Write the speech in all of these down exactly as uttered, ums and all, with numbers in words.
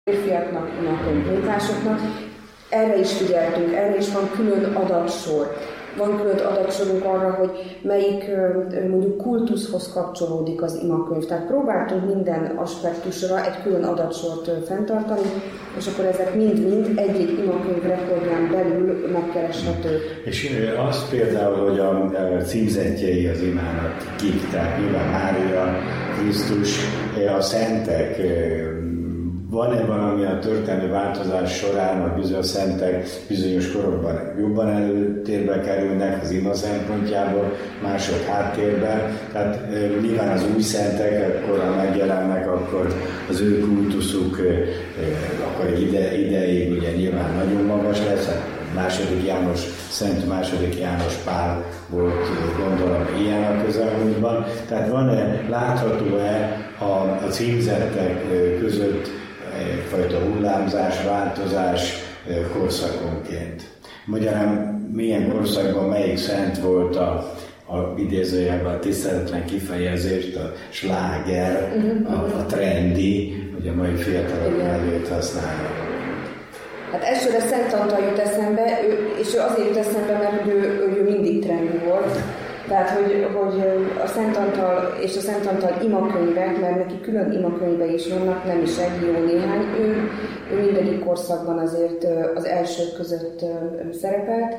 férfiaknak, imakönyv munkásoknak. Erre is figyeltünk, erre is van külön adatsor. Van külön adatsorunk arra, hogy melyik mondjuk kultuszhoz kapcsolódik az imakönyv. Tehát próbáltunk minden aspektusra egy külön adatsort fenntartani, és akkor ezek mind-mind egy-egy imakönyv rekordján belül megkereshető. És az például, hogy a címzettjei az imának kik, tehát nyilván Mária, Krisztus, a szentek, van-e valami a történelmi változás során, hogy bizonyos szentek bizonyos korokban jobban előtérbe kerülnek az ima szempontjából, mások háttérben? Tehát e, nyilván az új szentek, akkor ha megjelennek, akkor az ő kultuszuk e, akkor egy ide, ideig ugye nyilván nagyon magas lesz. Hát második János, Szent második János Pál volt, gondolom, ilyen a közelmúltban. Tehát van-e, látható-e a, a címzettek között egyfajta hullámzás, változás korszakonként? Magyarán milyen korszakban melyik szent volt a, a idézőjelben a tiszteletlen kifejezést, a sláger, uh-huh. a, a trendi, hogy a mai fiatalok előtt használják. Hát elsőre Szent Antal jut eszembe, ő, és ő azért jut eszembe, mert ő, ő, ő mindig trendi volt. Tehát, hogy, hogy a Szent Antal és a Szent Antal imakönyvek, mert neki külön imakönyvei is vannak, nem is egy, jó néhány, ő, ő mindegyik korszakban azért az elsők között szerepelt.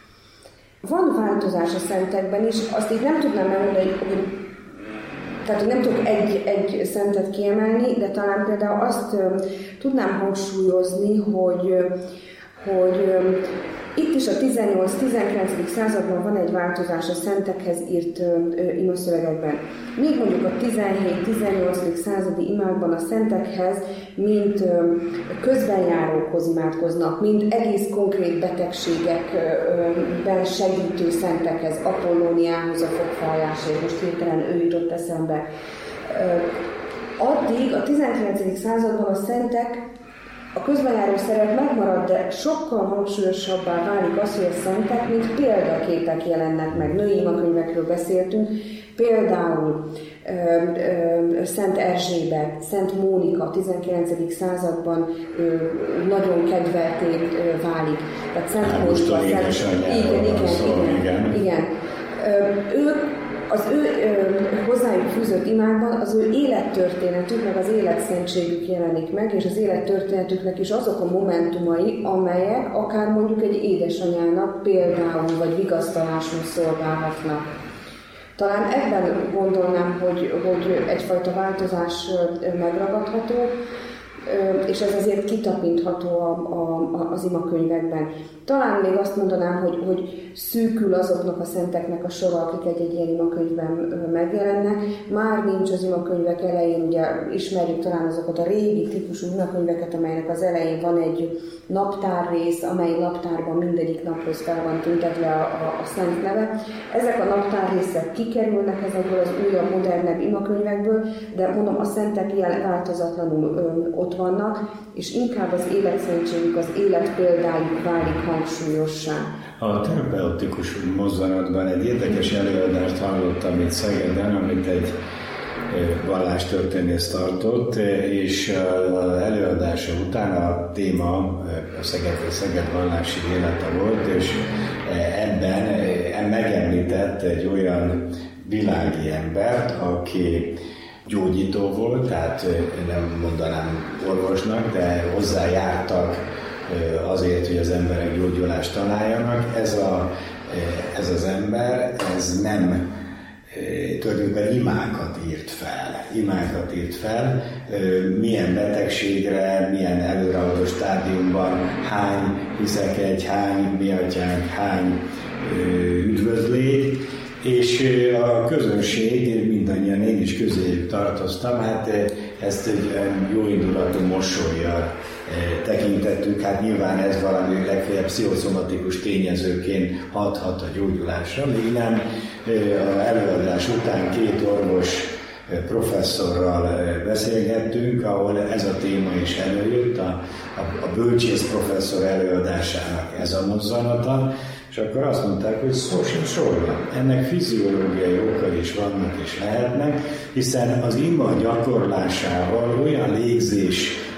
Van változás a szentekben is, azt így nem tudnám elmondani, hogy tehát, hogy nem tudok egy, egy szentet kiemelni, de talán például azt tudnám hangsúlyozni, hogy, hogy itt is a tizennyolc-tizenkilencedik században van egy változás a szentekhez írt imaszövegekben. Még mondjuk a tizenhét-tizennyolcadik századi imákban a szentekhez, mint közbenjárókhoz imádkoznak, mint egész konkrét betegségekben segítő szentekhez, Apollóniához, a fogfájásért, most hirtelen ő jutott eszembe. Addig a tizenkilencedik században a szentek, a közbenjáró szerep megmarad, de sokkal hangsúlyosabbá válik az, hogy a szentek, mint példaképek jelennek meg. Női imakönyvekről beszéltünk, például ö, ö, Szent Erzsébet, Szent Mónika tizenkilencedik században ö, nagyon kedvelté ö, válik. Tehát Szent Mónika, Szent... Igen, igen, igen, igen. igen. Ö, ők az ő ö, hozzájuk fűzött imákban az ő élettörténetük, meg az életszentségük jelenik meg, és az élettörténetüknek is azok a momentumai, amelyek akár mondjuk egy édesanyának például, vagy vigasztalásul szolgálhatnak. Talán ebben gondolnám, hogy, hogy egyfajta változás megragadható, és ez azért kitapintható a, a, az imakönyvekben. Talán még azt mondanám, hogy, hogy szűkül azoknak a szenteknek a sora, akik egy-egy ilyen imakönyvben megjelennek. Már nincs az imakönyvek elején, ugye ismerjük talán azokat a régi típusú imakönyveket, amelynek az elején van egy naptárrész, amely naptárban mindegyik naphoz fel van tüntetve a, a, a szent neve. Ezek a naptárrészek kikerülnek ezekből az újabb, modernebb imakönyvekből, de mondom, a szentek ilyen változatlanul ö, ott vannak, és inkább az életszentségük, az életpéldájuk válik hangsúlyossá. A terapeutikus mozzanatban egy érdekes előadást hallottam itt Szegeden, amit egy vallástörténész tartott, és az előadása után a téma a Szeged, Szeged vallási élete volt, és ebben megemlített egy olyan világi embert, aki gyógyító volt, tehát nem mondanám orvosnak, de hozzájártak azért, hogy az emberek gyógyulást találjanak. Ez, a, ez az ember, ez nem tulajdonképpen imákat írt fel. Imákat írt fel, milyen betegségre, milyen előrehaladó stádiumban, hány hiszek egy, hány mi atyánk, hány üdvözlégy, és a közönség, mindannyian én is közéjük tartoztam, hát ezt egy jó indulatú mosollyal tekintettük, hát nyilván ez valami legfeljebb pszichoszomatikus tényezőként hathat a gyógyulásra, még nem az előadás után két orvos professzorral beszélgettünk, ahol ez a téma is előjött, a, a, a bölcsész professzor előadásának ez a mozzanata, és akkor azt mondták, hogy szó sincs róla. Ennek fiziológiai okai is vannak és lehetnek, hiszen az ima gyakorlásával olyan légzés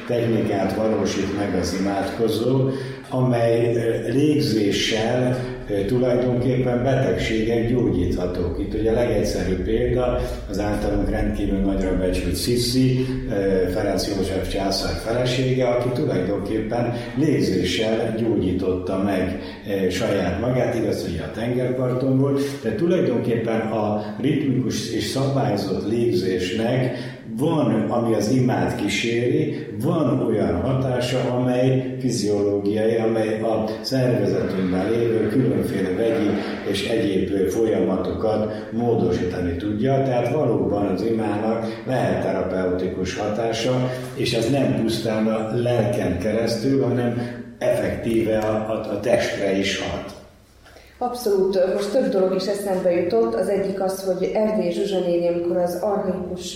technikát valósít meg az imádkozó, amely légzéssel tulajdonképpen betegségek gyógyíthatók. Itt ugye a legegyszerűbb példa az általunk rendkívül nagyra becsült Sissi, Ferenc József császár felesége, aki tulajdonképpen légzéssel gyógyította meg saját magát, igaz, hogy a tengerparton volt, de tulajdonképpen a ritmikus és szabályozott légzésnek van, ami az imát kíséri, van olyan hatása, amely fiziológiai, amely a szervezetünkben lévő különféle vegyi és egyéb folyamatokat módosítani tudja, tehát valóban az imának lehet terapeutikus hatása, és ez nem pusztán a lelken keresztül, hanem effektíve a, a, a testre is hat. Abszolút. Most több dolog is eszembe jutott. Az egyik az, hogy Erdély Zsuzsa néni, amikor az archaikus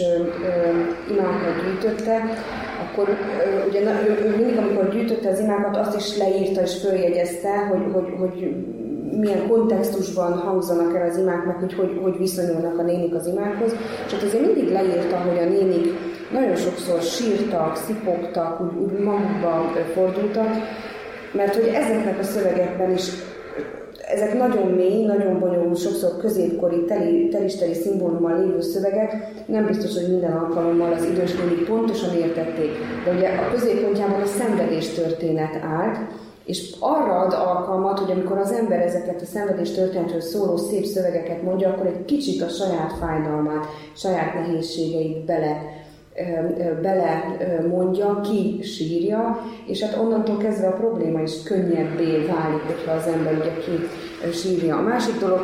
imákat gyűjtötte, akkor ö, ugye na, ő, ő mindig, amikor gyűjtötte az imákat, azt is leírta és följegyezte, hogy, hogy, hogy milyen kontextusban hangzanak el az imák, meg hogy, hogy hogy viszonyulnak a nénik az imákhoz. És ott azért mindig leírta, hogy a nénik nagyon sokszor sírtak, szipogtak, úgy, úgy magukba fordultak, mert hogy ezeknek a szövegekben is ezek nagyon mély, nagyon bonyolult, sokszor középkori, teli, telisteli szimbólummal lévő szövegek, nem biztos, hogy minden alkalommal az idős nénik pontosan értették. De ugye a középpontjában a szenvedés történet állt, és arra ad alkalmat, hogy amikor az ember ezeket a szenvedés történetről szóló szép szövegeket mondja, akkor egy kicsit a saját fájdalmát, saját nehézségeit bele bele mondja, ki sírja, és hát onnantól kezdve a probléma is könnyebbé válik, hogyha az ember ugye ki sírja. A másik dolog,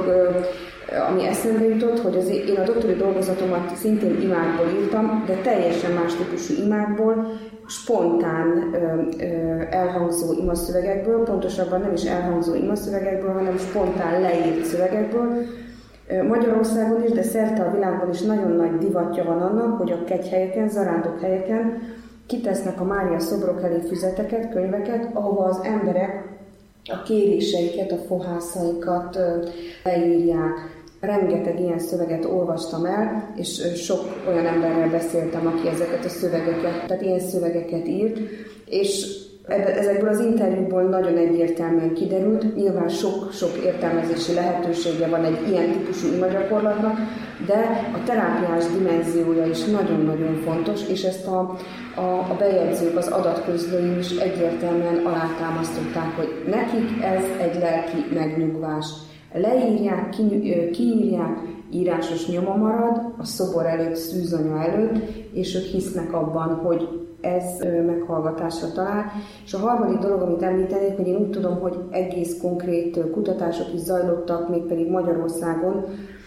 ami eszembe jutott, hogy az én a doktori dolgozatomat szintén imákból írtam, de teljesen más típusú imákból, spontán elhangzó imaszövegekből, pontosabban nem is elhangzó imaszövegekből, hanem spontán leírt szövegekből. Magyarországon is, de szerte a világban is nagyon nagy divatja van annak, hogy a kegyhelyeken, zarándokhelyeken kitesznek a Mária szobrok elé füzeteket, könyveket, ahova az emberek a kéréseiket, a fohászaikat leírják. Rengeteg ilyen szöveget olvastam el, és sok olyan emberrel beszéltem, aki ezeket a szövegeket, tehát ilyen szövegeket írt, és ezekből az interjúból nagyon egyértelműen kiderült, nyilván sok-sok értelmezési lehetősége van egy ilyen típusú imagyakorlatnak, de a terápiás dimenziója is nagyon-nagyon fontos, és ezt a, a, a bejegyzők, az adatközlőim is egyértelműen alátámasztották, hogy nekik ez egy lelki megnyugvás. Leírják, ki, kiírják, írásos nyoma marad a szobor előtt, szűzanya előtt, és ők hisznek abban, hogy ez meghallgatásra talál. És a harmadik dolog, amit említenék, hogy én úgy tudom, hogy egész konkrét kutatások is zajlottak, mégpedig Magyarországon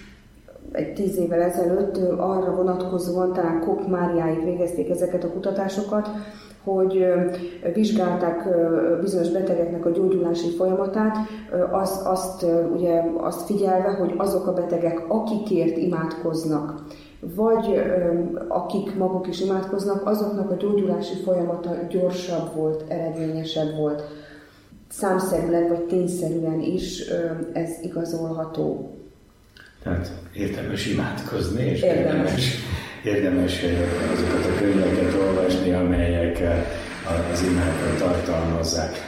egy tíz évvel ezelőtt arra vonatkozóan, talán Koch Máriáig végezték ezeket a kutatásokat, hogy vizsgálták bizonyos betegeknek a gyógyulási folyamatát, azt, azt, ugye, azt figyelve, hogy azok a betegek, akikért imádkoznak, vagy akik maguk is imádkoznak, azoknak a gyógyulási folyamata gyorsabb volt, eredményesebb volt. Számszerűleg vagy tényszerűen is ez igazolható. Tehát érdemes imádkozni, és érdemes, érdemes azokat a könyveket olvasni, amelyek az imákat tartalmazzák.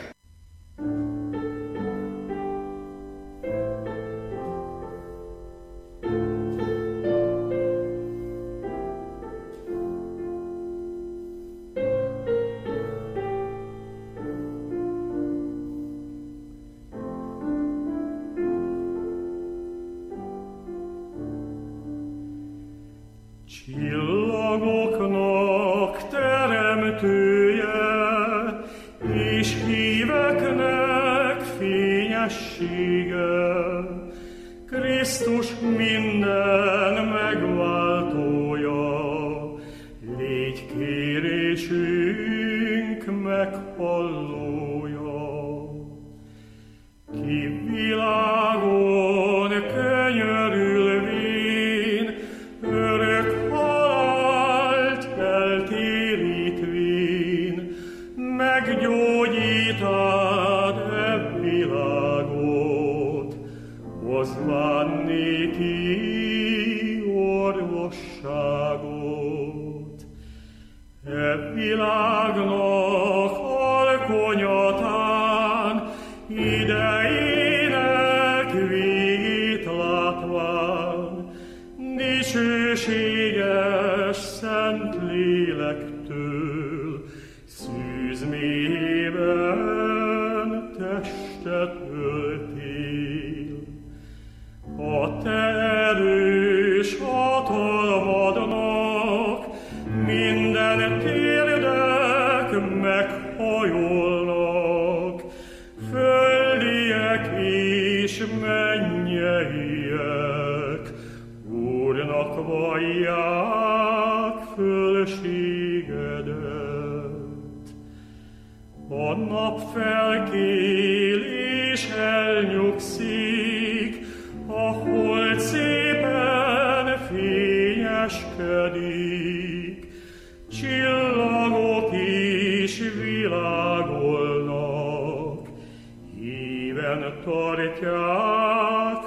Csillagoknak teremtője, és híveknek fényessége, Krisztus minden megváltója, légy kérésünk meghallója. Ki világon könyörülvén, örök halált eltérítvén, meggyógyítád e világot, hozván néki orvosságot. E világnak alkonyatán, idejének végét látván, dicsőséges szent lélektől, szűz mélyében testet öltél. A te erős hatalmadnak minden térdek meghajolnak, földiek és mennyeiek, Úrnak vallják fölségedet. A nap felkél és elnyugszik, a hold szépen fényeskedik, csillagok is világolnak, híven tartják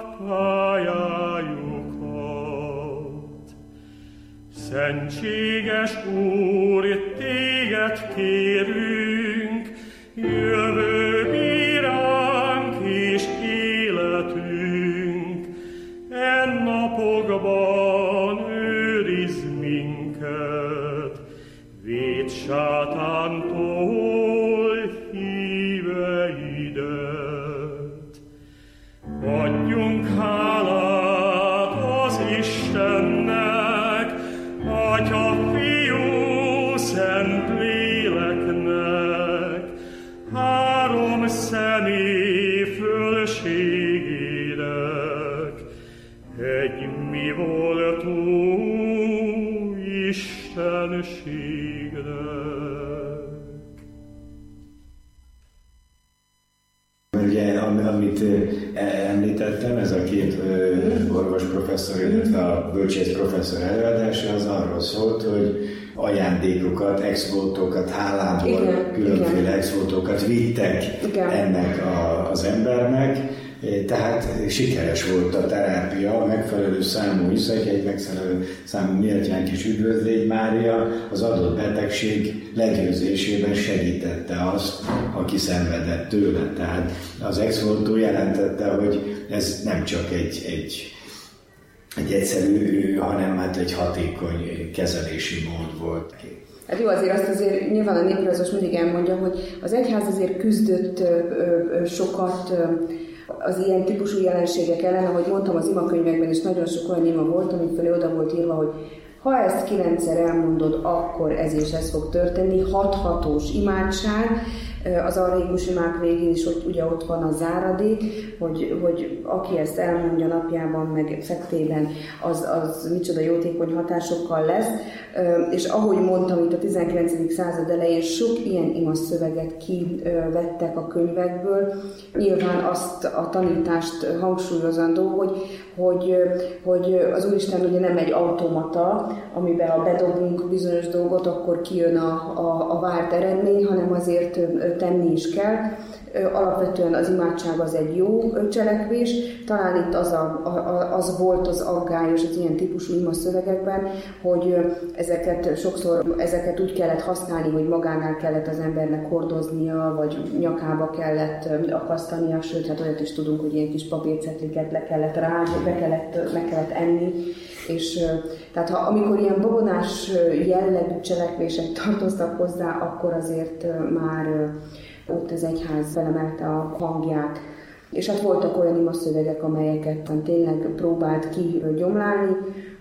pályájukat. Szentséges Úr, téged kérünk, jövő bíránk és életünk, e napokban őrizd minket, védj sátántól híveidet. Adjunk hálát az Istennek, Atya, Fiú, Szent Léleknek, három személy fölségének, egy mi voltó Istenségnek. Ugye, amit említettem, ez a két orvos professzor, illetve a bölcsész professzor előadása, az arról szólt, hogy ajándékokat, exvoltokat, hálából igen, különféle igen. exvoltokat vittek igen. ennek a, az embernek, tehát sikeres volt a terápia, a megfelelő számú iszek, egy megfelelő számú méltyánk és üdvözlégy Mária az adott betegség legyőzésében segítette azt, aki szenvedett tőle. Tehát az exvoltó jelentette, hogy ez nem csak egy, egy, egy egyszerű, hanem hát egy hatékony kezelési mód volt. Hát jó, azért azt azért nyilván a néprajzos mindig elmondja, hogy az egyház azért küzdött ö, ö, sokat ö, az ilyen típusú jelenségek ellen, ahogy mondtam, az imakönyvekben is nagyon sok olyan ima volt, amik felé oda volt írva, hogy ha ezt kilencszer elmondod, akkor ez és ez fog történni. Hathatós imádság, az archaikus imák végén is ott, ugye ott van a záradék, hogy, hogy aki ezt elmondja napjában, meg fektében, az, az micsoda jótékony hatásokkal lesz. És ahogy mondtam, itt a tizenkilencedik század elején sok ilyen imaszöveget kivettek a könyvekből. Nyilván azt a tanítást hangsúlyozandó, hogy, hogy, hogy az Úristen ugye nem egy automata, amiben ha bedobunk bizonyos dolgot, akkor kijön a, a, a várt eredmény, hanem azért tenni is kell. Alapvetően az imádság az egy jó cselekvés, talán itt az, a, a, az volt az aggályos az ilyen típusú imaszövegekben, hogy ezeket sokszor ezeket úgy kellett használni, hogy magánál kellett az embernek hordoznia, vagy nyakába kellett akasztania, sőt, hát olyat is tudunk, hogy ilyen kis papírcetliket le kellett rágni, be kellett, meg kellett enni, és tehát ha, amikor ilyen babonás jellegű cselekvések tartoztak hozzá, akkor azért már ott az egyház felemelte a hangját. És hát voltak olyan imaszövegek, amelyeket tényleg próbált kigyomlálni,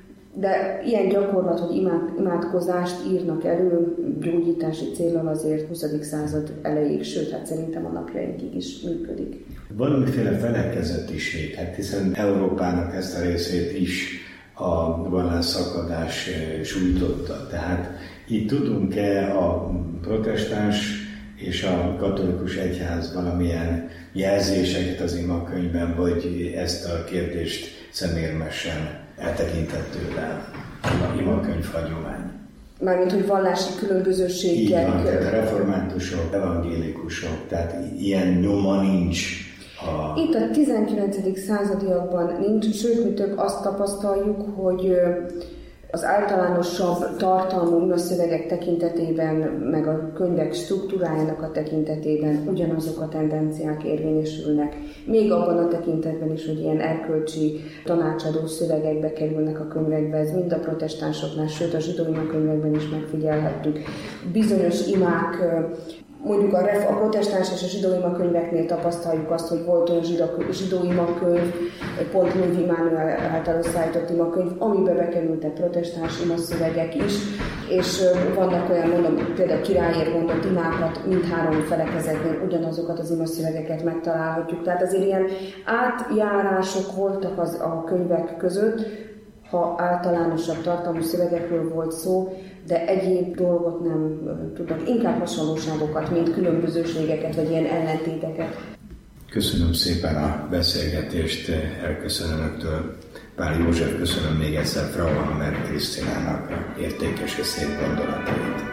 de ilyen gyakorlat, hogy imád, imádkozást írnak elő gyógyítási céllal azért huszadik század elejéig, sőt, hát szerintem a napjainkig is működik. Valamiféle felekezetiség, hát hiszen Európának ezt a részét is a vallásszakadás sújtotta. Tehát itt tudunk-e a protestáns és a katolikus egyház valamilyen jelzéseket az imakönyvben, vagy ezt a kérdést szemérmesen eltekintett tőle a imakönyv hagyomány? Mármint, hogy vallási különbözőségek. Így van, tehát a reformátusok, evangélikusok, tehát ilyen nyoma nincs. A... Itt a tizenkilencedik századiakban nincs, sőt, mi több azt tapasztaljuk, hogy Az általánosabb tartalmú szövegek tekintetében, meg a könyvek struktúrájának a tekintetében ugyanazok a tendenciák érvényesülnek. Még abban a tekintetben is, hogy ilyen erkölcsi tanácsadó szövegekbe kerülnek a könyvekbe, ez mind a protestánsoknál, sőt a zsidó imakönyvekben is megfigyelhettük. Bizonyos imák, mondjuk a, ref, a protestáns és a zsidó imakönyveknél tapasztaljuk azt, hogy volt olyan zsidó, zsidó imakönyv, pont Louis Immanuel által összeállított imakönyv, amiben bekerültek protestáns imaszövegek is, és vannak olyan, mondom, például királyért mondott imákat, mindhárom felekezetnél ugyanazokat az imaszövegeket megtalálhatjuk. Tehát azért ilyen átjárások voltak az, a könyvek között, ha általánosabb tartalmú szövegekről volt szó, de egyéb dolgot nem tudnak, inkább hasonlóságokat, mint különbözőségeket, vagy ilyen ellentéteket. Köszönöm szépen a beszélgetést, elköszönöm Önöktől. Pál József, köszönöm még egyszer Frauenhammer Krisztinának értékes és szép gondolatait.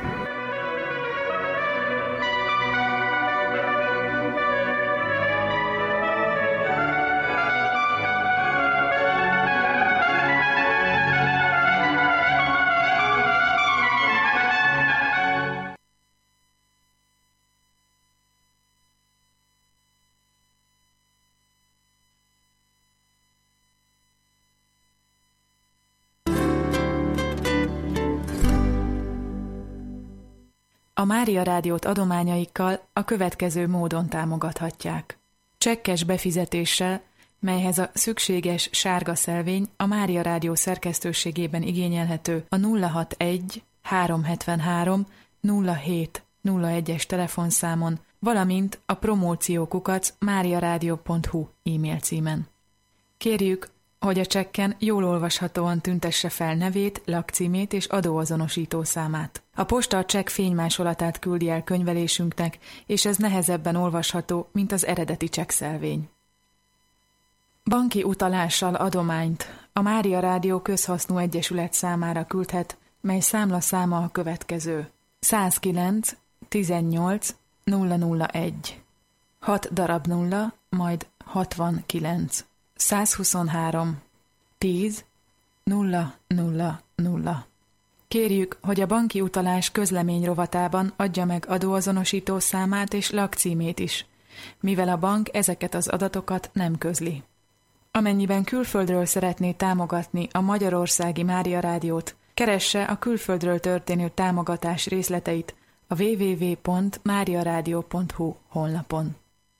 A Mária Rádiót adományaikkal a következő módon támogathatják. Csekkes befizetéssel, melyhez a szükséges sárga szelvény a Mária Rádió szerkesztőségében igényelhető a nulla hatvanegy háromszázhetvenhárom nulla hét nulla egyes telefonszámon, valamint a promóció kukac máriarádió pont hu e-mail címen. Kérjük, hogy a csekken jól olvashatóan tüntesse fel nevét, lakcímét és adóazonosító számát. A posta a csekk fénymásolatát küldi el könyvelésünknek, és ez nehezebben olvasható, mint az eredeti csekkszelvény. Banki utalással adományt a Mária Rádió közhasznú egyesület számára küldhet, mely számlaszáma a következő: százkilenc tizennyolc nulla nulla egy, hat darab nulla, majd hatvankilenc, százhuszonhárom tíz nulla nulla nulla. Kérjük, hogy a banki utalás közlemény rovatában adja meg adóazonosító számát és lakcímét is, mivel a bank ezeket az adatokat nem közli. Amennyiben külföldről szeretné támogatni a Magyarországi Mária Rádiót, keresse a külföldről történő támogatás részleteit a double-u double-u double-u pont máriarádió pont hu honlapon.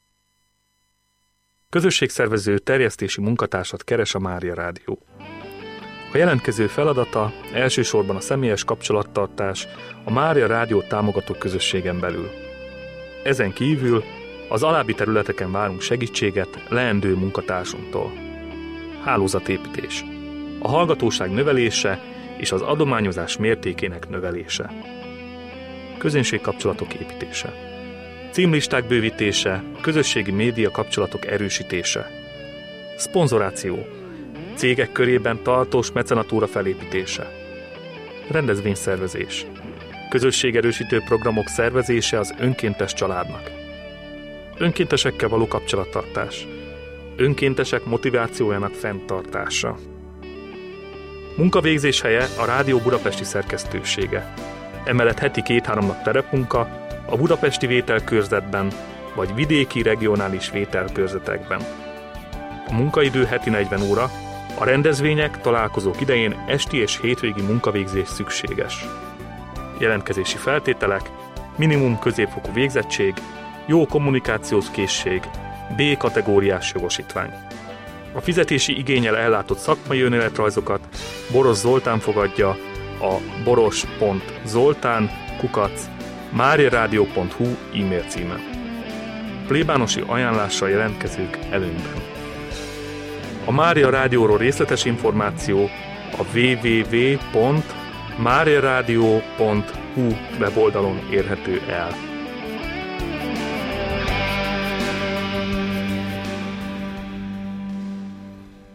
Közösségszervező terjesztési munkatársat keres a Mária Rádió. A jelentkező feladata elsősorban a személyes kapcsolattartás a Mária Rádió támogató közösségen belül. Ezen kívül az alábbi területeken várunk segítséget leendő munkatársunktól. Hálózatépítés, a hallgatóság növelése és az adományozás mértékének növelése. Közönségkapcsolatok építése. Címlisták bővítése, közösségi média kapcsolatok erősítése. Szponzoráció. Cégek körében tartós mecenatúra felépítése. Rendezvényszervezés. Közösségerősítő programok szervezése az önkéntes családnak. Önkéntesekkel való kapcsolattartás. Önkéntesek motivációjának fenntartása. Munkavégzés helye a Rádió budapesti szerkesztősége. Emellett heti két-három nap terepmunka a budapesti vételkörzetben vagy vidéki regionális vételkörzetekben. A munkaidő heti negyven óra, a rendezvények, találkozók idején esti és hétvégi munkavégzés szükséges. Jelentkezési feltételek: minimum középfokú végzettség, jó kommunikációs készség, B kategóriás jogosítvány. A fizetési igénnyel ellátott szakmai önéletrajzokat Boros Zoltán fogadja a boros pont zoltán kukac máriarádió pont hu e-mail címen. Plébánosi ajánlással jelentkezők előnyben. A Mária Rádióról részletes információ a double-u double-u double-u pont máriarádió pont hu weboldalon érhető el.